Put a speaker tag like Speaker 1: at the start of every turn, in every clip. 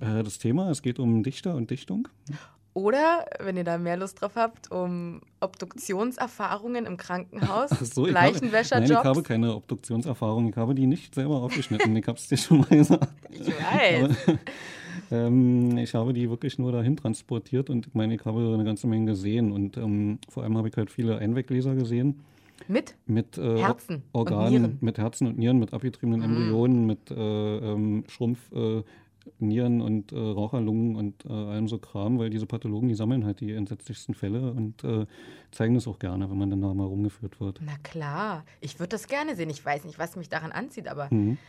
Speaker 1: Das Thema, es geht um Dichter und Dichtung.
Speaker 2: Oder, wenn ihr da mehr Lust drauf habt, um Obduktionserfahrungen im Krankenhaus,
Speaker 1: Ach so, ich
Speaker 2: Leichenwäscherjobs.
Speaker 1: habe keine Obduktionserfahrung, ich habe die nicht selber aufgeschnitten, ich habe es dir schon mal gesagt.
Speaker 2: Ich weiß.
Speaker 1: Aber, ich habe die wirklich nur dahin transportiert und ich meine, ich habe eine ganze Menge gesehen und vor allem habe ich halt viele Einweggläser gesehen.
Speaker 2: Mit Herzen
Speaker 1: Organen,
Speaker 2: und Nieren.
Speaker 1: mit Herzen und Nieren, mit abgetriebenen Embryonen, mit Schrumpf Nieren und Raucherlungen und allem so Kram, weil diese Pathologen, die sammeln halt die entsetzlichsten Fälle und zeigen das auch gerne, wenn man dann da mal rumgeführt wird.
Speaker 2: Na klar, ich würde das gerne sehen. Ich weiß nicht, was mich daran anzieht, aber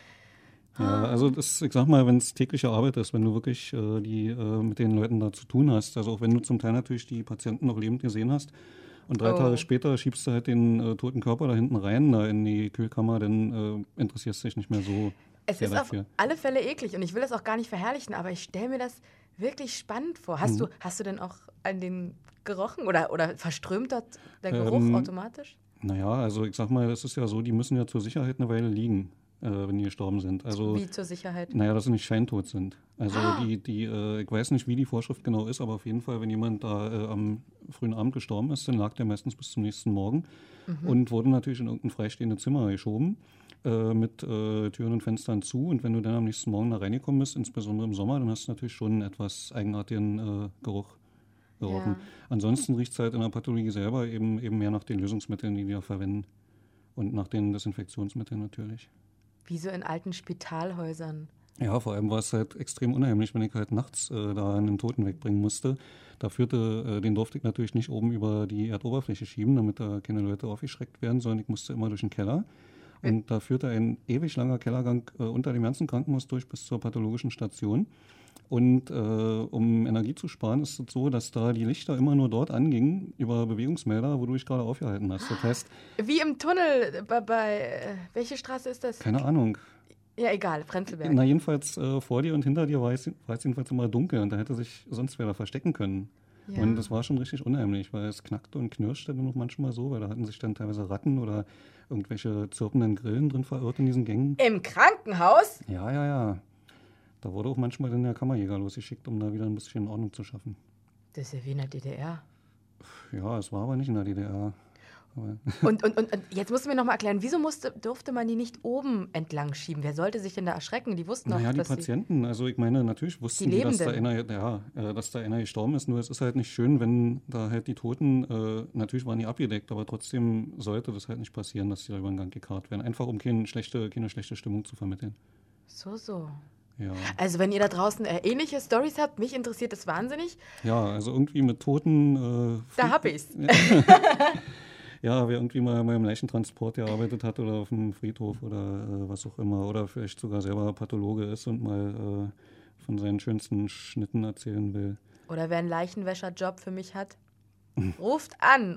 Speaker 1: Ja, also ich sag mal, wenn es tägliche Arbeit ist, wenn du wirklich mit den Leuten da zu tun hast, also auch wenn du zum Teil natürlich die Patienten noch lebend gesehen hast und 3 Tage später schiebst du halt den toten Körper da hinten rein, da in die Kühlkammer, dann interessierst du dich nicht mehr so.
Speaker 2: es ist auf alle Fälle eklig und ich will das auch gar nicht verherrlichen, aber ich stelle mir das wirklich spannend vor. Hast du denn auch an den gerochen oder verströmt dort der Geruch automatisch?
Speaker 1: Naja, also ich sag mal, das ist ja so, die müssen ja zur Sicherheit eine Weile liegen, wenn die gestorben sind. Also,
Speaker 2: Wie zur Sicherheit?
Speaker 1: naja, dass sie nicht scheintot sind. Also ich weiß nicht, wie die Vorschrift genau ist, aber auf jeden Fall, wenn jemand da am frühen Abend gestorben ist, dann lag der meistens bis zum nächsten Morgen und wurde natürlich in irgendein freistehendes Zimmer geschoben mit Türen und Fenstern zu. Und wenn du dann am nächsten Morgen da reingekommen bist, insbesondere im Sommer, dann hast du natürlich schon einen etwas eigenartigen Geruch gerochen.
Speaker 2: Ja.
Speaker 1: Ansonsten riecht es halt in der Pathologie selber eben mehr nach den Lösungsmitteln, die wir verwenden. Und nach den Desinfektionsmitteln natürlich.
Speaker 2: Wie so in alten Spitalhäusern.
Speaker 1: Ja, vor allem war es halt extrem unheimlich, wenn ich halt nachts da einen Toten wegbringen musste. Den durfte ich natürlich nicht oben über die Erdoberfläche schieben, damit da keine Leute aufgeschreckt werden, sondern ich musste immer durch den Keller. Und da führte ein ewig langer Kellergang unter dem ganzen Krankenhaus durch bis zur pathologischen Station. Und um Energie zu sparen, ist es so, dass da die Lichter immer nur dort angingen, über Bewegungsmelder, wo du dich gerade aufgehalten hast. Das heißt,
Speaker 2: Wie im Tunnel welche Straße ist das?
Speaker 1: keine Ahnung.
Speaker 2: Ja, egal, Prenzlberg.
Speaker 1: Na, jedenfalls vor dir und hinter dir war es jedenfalls immer dunkel und da hätte sich sonst wer da verstecken können.
Speaker 2: Ja.
Speaker 1: Und das war schon richtig unheimlich, weil es knackte und knirschte dann noch manchmal so, weil da hatten sich dann teilweise Ratten oder irgendwelche zirpenden Grillen drin verirrt in diesen Gängen.
Speaker 2: Im Krankenhaus?
Speaker 1: Ja. Da wurde auch manchmal dann der Kammerjäger losgeschickt, um da wieder ein bisschen Ordnung zu schaffen.
Speaker 2: Das ist ja wie in der DDR.
Speaker 1: Ja, es war aber nicht in der DDR.
Speaker 2: Und jetzt musst du mir noch mal erklären, wieso durfte man die nicht oben entlang schieben? Wer sollte sich denn da erschrecken? Die wussten
Speaker 1: Naja,
Speaker 2: doch,
Speaker 1: die
Speaker 2: dass
Speaker 1: Patienten. Also ich meine, natürlich wussten die, dass da einer gestorben ist. Nur es ist halt nicht schön, wenn da halt die Toten, natürlich waren die abgedeckt, aber trotzdem sollte das halt nicht passieren, dass die da über den Gang gekarrt werden. Einfach um keine schlechte Stimmung zu vermitteln.
Speaker 2: So.
Speaker 1: Ja.
Speaker 2: Also wenn ihr da draußen ähnliche Storys habt, mich interessiert das wahnsinnig.
Speaker 1: Ja, also irgendwie mit Toten...
Speaker 2: Da hab ich's.
Speaker 1: Ja, wer irgendwie mal im Leichentransport gearbeitet hat oder auf dem Friedhof oder was auch immer. Oder vielleicht sogar selber Pathologe ist und mal von seinen schönsten Schnitten erzählen will.
Speaker 2: Oder wer einen Leichenwäscherjob für mich hat, ruft an